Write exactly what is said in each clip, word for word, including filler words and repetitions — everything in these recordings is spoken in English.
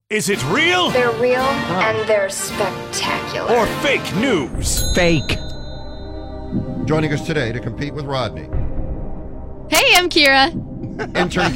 Is it real? They're real, and they're spectacular. Or fake news? Fake. Joining us today to compete with Rodney. Hey, I'm Kira. Intern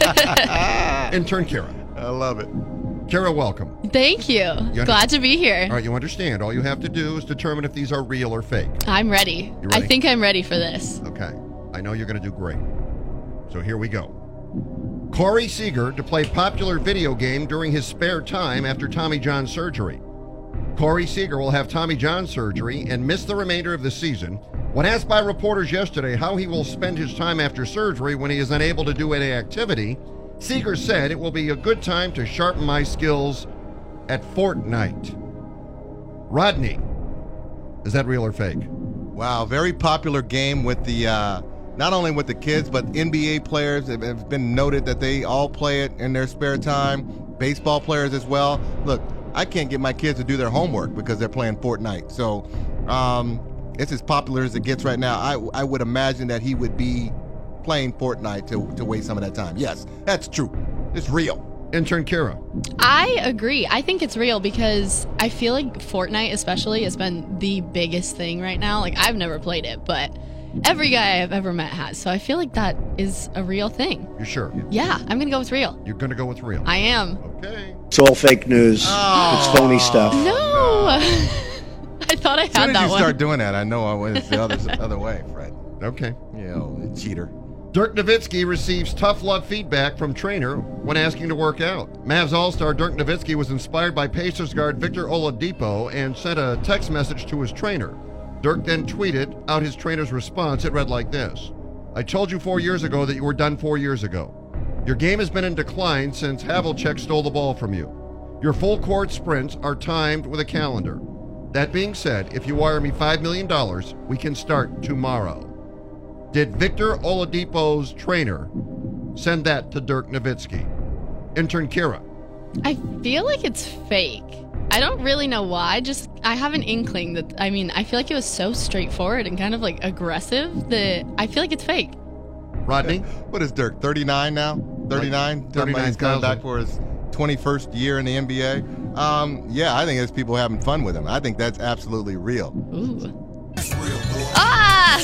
Kira. Intern Kira. I love it. Kira, welcome. Thank you. You Glad to be here. All right, you understand. All you have to do is determine if these are real or fake. I'm ready. You ready? I think I'm ready for this. Okay. I know you're going to do great. So here we go. Corey Seager to play popular video game during his spare time after Tommy John surgery. Corey Seager will have Tommy John surgery and miss the remainder of the season. When asked by reporters yesterday how he will spend his time after surgery when he is unable to do any activity, Seager said, "It will be a good time to sharpen my skills at Fortnite." Rodney, is that real or fake? Wow, very popular game with the, uh, not only with the kids, but N B A players. It has been noted that they all play it in their spare time. Baseball players as well. Look, I can't get my kids to do their homework because they're playing Fortnite. So um, it's as popular as it gets right now. I, I would imagine that he would be playing Fortnite to, to waste some of that time. Yes, that's true. It's real. Intern Kira. I agree. I think it's real because I feel like Fortnite especially has been the biggest thing right now. Like, I've never played it, but every guy I've ever met has. So I feel like that is a real thing. You sure? Yeah, I'm going to go with real. You're going to go with real? I am. Okay. It's all fake news. Oh, it's phony stuff. No. I thought I As soon had as that you one. start doing that, I know I went the other, other way, Fred. Okay. You know, cheater. Dirk Nowitzki receives tough love feedback from trainer when asking to work out. Mavs All-Star Dirk Nowitzki was inspired by Pacers guard Victor Oladipo and sent a text message to his trainer. Dirk then tweeted out his trainer's response. It read like this: "I told you four years ago that you were done four years ago. Your game has been in decline since Havlicek stole the ball from you. Your full court sprints are timed with a calendar. That being said, if you wire me five million dollars, we can start tomorrow." Did Victor Oladipo's trainer send that to Dirk Nowitzki? Intern Kira. I feel like it's fake. I don't really know why. Just I have an inkling that, I mean, I feel like it was so straightforward and kind of like aggressive that I feel like it's fake. Rodney? What is Dirk, thirty-nine now? thirty-nine? thirty-nine He's coming thousand. back for his twenty-first year in the N B A. Um, yeah, I think there's people having fun with him. I think that's absolutely real. Ooh. Ah!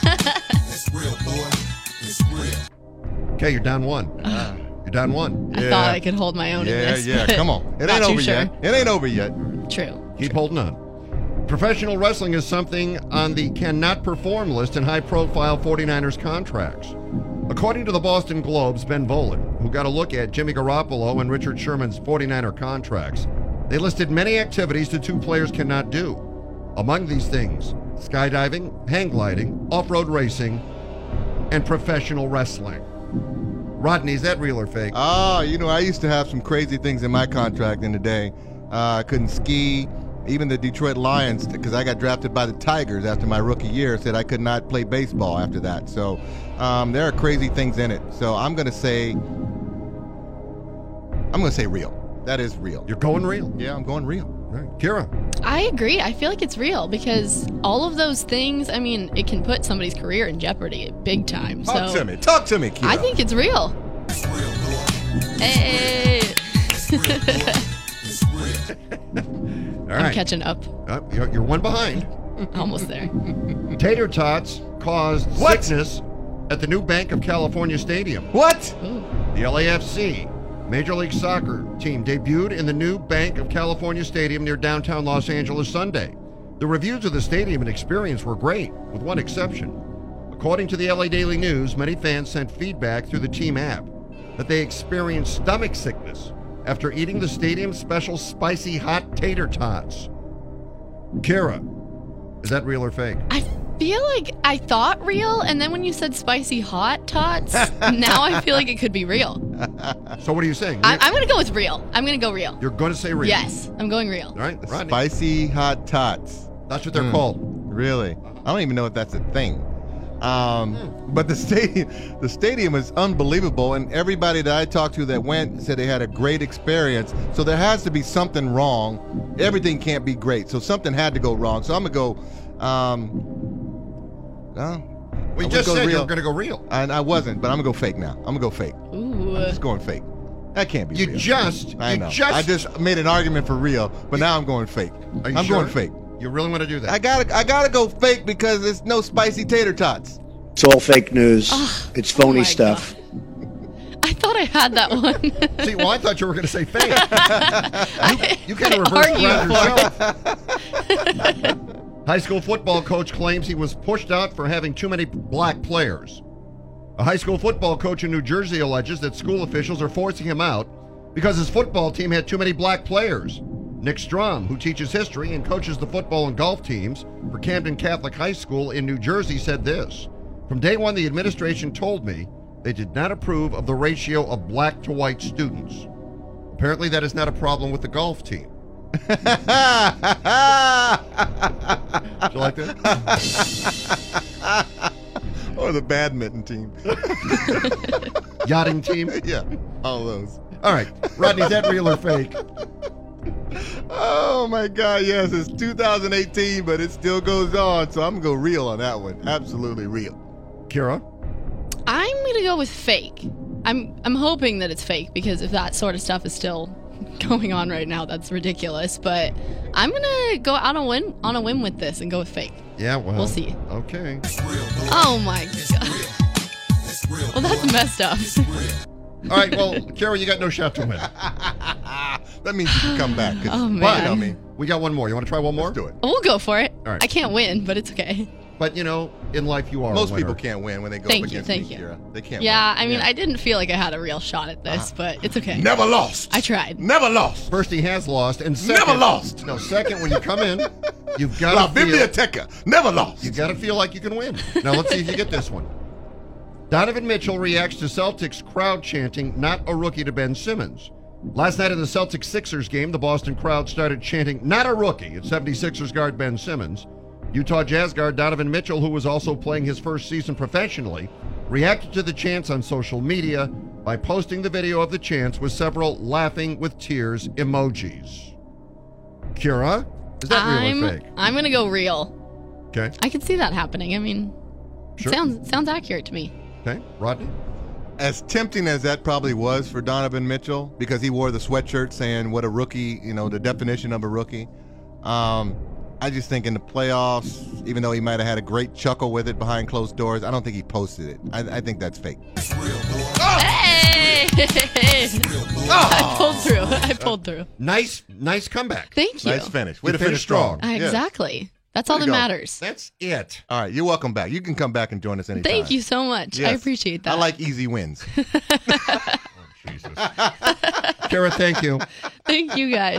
Okay, you're down one. You're down one. I Yeah. thought I could hold my own in Yeah, this. yeah, but come on. It not ain't too over sure. yet. It ain't over yet. True. Keep holding on. Professional wrestling is something on the cannot perform list in high-profile forty-niners contracts. According to the Boston Globe's Ben Volen, who got a look at Jimmy Garoppolo and Richard Sherman's forty-niner contracts, they listed many activities the two players cannot do. Among these things, skydiving, hang gliding, off-road racing, and professional wrestling. Rodney, is that real or fake? Oh, you know, I used to have some crazy things in my contract in the day. Uh, I couldn't ski. Even the Detroit Lions, because I got drafted by the Tigers after my rookie year, said I could not play baseball after that. So um, there are crazy things in it. So I'm going to say, I'm going to say real. That is real. You're going real. Yeah, I'm going real. All right. Kira. I agree. I feel like it's real because all of those things, I mean, it can put somebody's career in jeopardy big time. Talk so to me. Talk to me, Kira. I think it's real. Hey. All I'm right. catching up. Uh, you're, you're one behind. Almost there. Tater tots caused What? sickness at the new Bank of California Stadium. What? Ooh. The L A F C Major League Soccer team debuted in the new Bank of California Stadium near downtown Los Angeles Sunday. The reviews of the stadium and experience were great, with one exception. According to the L A Daily News, many fans sent feedback through the team app that they experienced stomach sickness after eating the stadium's special spicy hot tater tots. Kira, is that real or fake? I feel like I thought real, and then when you said spicy hot tots, now I feel like it could be real. So what are you saying? I, I'm going to go with real. I'm going to go real. You're going to say real? Yes, I'm going real. All right, Rodney. Spicy hot tots. That's what they're Mm. called. Really? I don't even know if that's a thing. Um, but the stadium, the stadium is unbelievable, and everybody that I talked to that went said they had a great experience. So there has to be something wrong. Everything can't be great, so something had to go wrong. So I'm gonna go. Um, no, We I would just go said you real. were going to go real. And I wasn't, but I'm gonna go fake now. I'm gonna go fake. Ooh. I'm just going fake. That can't be You real. just, I you know. just. I just made an argument for real, but now I'm going fake. Are you I'm sure? going fake. You really want to do that? I gotta, I gotta go fake because there's no spicy tater tots. It's all fake news. It's phony Oh my stuff. God. I thought I had that one. See, well, I thought you were going to say fake. you you kind of reversed argued around yourself. High school football coach claims he was pushed out for having too many black players. A high school football coach in New Jersey alleges that school officials are forcing him out because his football team had too many black players. Nick Strom, who teaches history and coaches the football and golf teams for Camden Catholic High School in New Jersey, said this. From day one, the administration told me they did not approve of the ratio of black to white students. Apparently, that is not a problem with the golf team. Did you like that? Or the badminton team. Yachting team? Yeah, all those. All right. Rodney, is that real or fake? Oh my God, yes, it's two thousand eighteen, but it still goes on, so I'm gonna go real on that one. Absolutely real. Kira? I'm gonna go with fake. I'm I'm hoping that it's fake because if that sort of stuff is still going on right now, that's ridiculous. But I'm gonna go out on a win on a whim with this and go with fake. Yeah, well. We'll see. Okay. Oh my God. Well, that's messed up. All right, well, Kara, you got no shot to win. That means you can come back. 'cause Oh, you man. know me. We got one more. You want to try one more? Let's do it. We'll go for it. All right. I can't win, but it's okay. But, you know, in life you are Most a winner. people can't win when they go Thank up you, against thank me, you. Kira. They can't Yeah, win. I mean, I didn't feel like I had a real shot at this, but it's okay. Never lost. I tried. Never lost. First, he has lost, and second, Never lost. No, second, when you come in, you've La got to feel, Biblioteca. Never lost. you got to feel like you can win. Now let's see if you get this one. Donovan Mitchell reacts to Celtics crowd chanting, "Not a rookie" to Ben Simmons. Last night in the Celtics-Sixers game, the Boston crowd started chanting, "Not a rookie" at seventy-sixers guard Ben Simmons. Utah Jazz guard Donovan Mitchell, who was also playing his first season professionally, reacted to the chants on social media by posting the video of the chants with several laughing with tears emojis. Kira, is that real I'm or fake? I'm gonna go real. Okay, I could see that happening. I mean, it Sure. sounds sounds accurate to me. okay. Rodney? As tempting as that probably was for Donovan Mitchell, because he wore the sweatshirt saying what a rookie, you know, the definition of a rookie. Um, I just think in the playoffs, even though he might have had a great chuckle with it behind closed doors, I don't think he posted it. I, I think that's fake. Hey! I pulled through. I pulled through. Nice, nice comeback. Thank you. Nice finish. Way You to finish finished strong. strong. Uh, Yeah. Exactly. That's all Way that to go. matters. That's it. All right, you're welcome back. You can come back and join us anytime. Thank you so much. I Yes. appreciate that. I like easy wins. Jesus. Kara, thank you. Thank you guys.